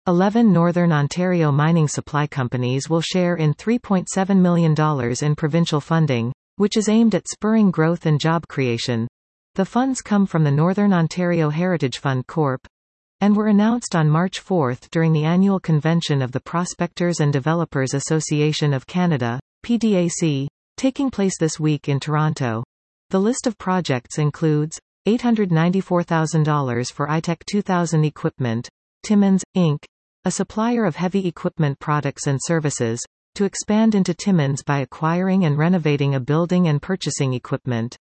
11 Northern Ontario mining supply companies will share in $3.7 million in provincial funding, which is aimed at spurring growth and job creation. The funds come from the Northern Ontario Heritage Fund Corp. And were announced on March 4 during the annual convention of the Prospectors and Developers Association of Canada, PDAC, taking place this week in Toronto. The list of projects includes $894,000 for ITEC 2000 equipment, Timmins, Inc., a supplier of heavy equipment products and services, to expand into Timmins by acquiring and renovating a building and purchasing equipment,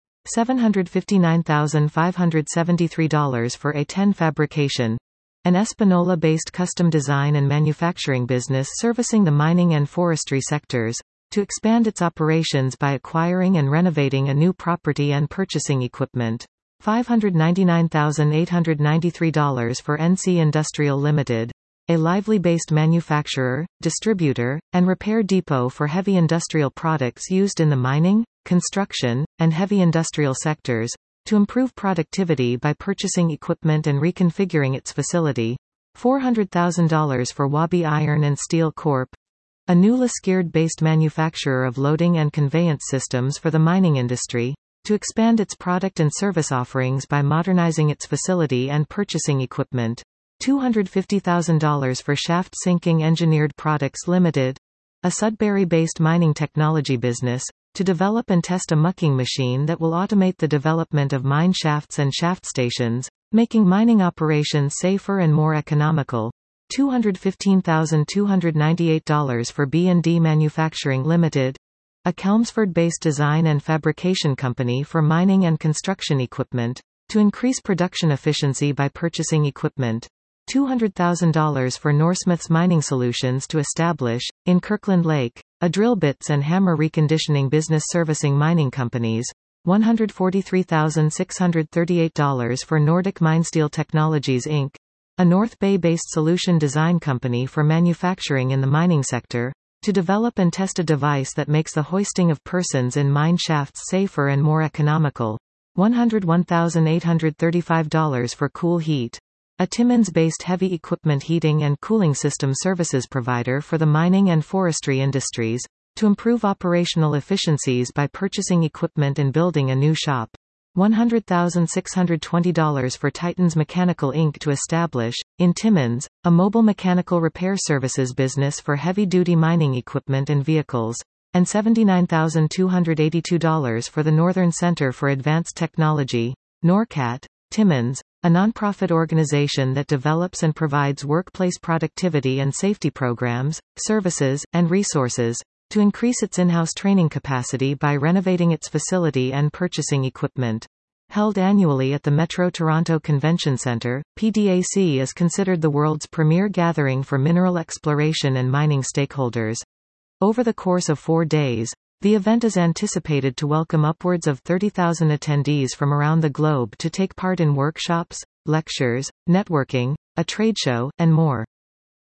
$759,573 for A10 fabrication, an Espanola-based custom design and manufacturing business servicing the mining and forestry sectors, to expand its operations by acquiring and renovating a new property and purchasing equipment, $599,893 for NC Industrial Limited, a Lively-based manufacturer, distributor, and repair depot for heavy industrial products used in the mining, construction, and heavy industrial sectors, to improve productivity by purchasing equipment and reconfiguring its facility, $400,000 for Wabi Iron and Steel Corp., a new Liskeard-based manufacturer of loading and conveyance systems for the mining industry, to expand its product and service offerings by modernizing its facility and purchasing equipment, $250,000 for Shaft Sinking Engineered Products Limited, a Sudbury-based mining technology business, to develop and test a mucking machine that will automate the development of mine shafts and shaft stations, making mining operations safer and more economical, $215,298 for B&D Manufacturing Limited, a Chelmsford-based design and fabrication company for mining and construction equipment, to increase production efficiency by purchasing equipment, $200,000 for Northsmiths Mining Solutions to establish, in Kirkland Lake, a drill bits and hammer reconditioning business servicing mining companies, $143,638 for Nordic Minesteel Technologies Inc., a North Bay-based solution design company for manufacturing in the mining sector, to develop and test a device that makes the hoisting of persons in mine shafts safer and more economical, $101,835 for Cool Heat, a Timmins-based heavy equipment heating and cooling system services provider for the mining and forestry industries, to improve operational efficiencies by purchasing equipment and building a new shop, $100,620 for Titans Mechanical Inc. to establish, in Timmins, a mobile mechanical repair services business for heavy-duty mining equipment and vehicles, and $79,282 for the Northern Center for Advanced Technology, NORCAT, Timmins, a nonprofit organization that develops and provides workplace productivity and safety programs, services, and resources, to increase its in-house training capacity by renovating its facility and purchasing equipment. Held annually at the Metro Toronto Convention Centre, PDAC is considered the world's premier gathering for mineral exploration and mining stakeholders. Over the course of 4 days, the event is anticipated to welcome upwards of 30,000 attendees from around the globe to take part in workshops, lectures, networking, a trade show, and more.